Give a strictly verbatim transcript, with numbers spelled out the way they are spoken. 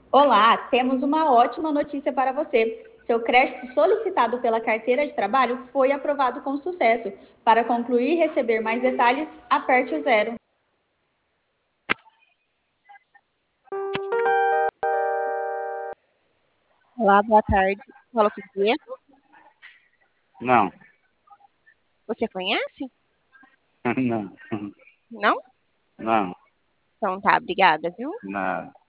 Olá, temos uma ótima notícia para você. Seu crédito solicitado pela carteira de trabalho foi aprovado com sucesso. Para concluir e receber mais detalhes, aperte o zero. Olá, boa tarde. Fala com o Diego. Não, Você conhece? não, Não? não, Então tá, obrigada, viu? nada.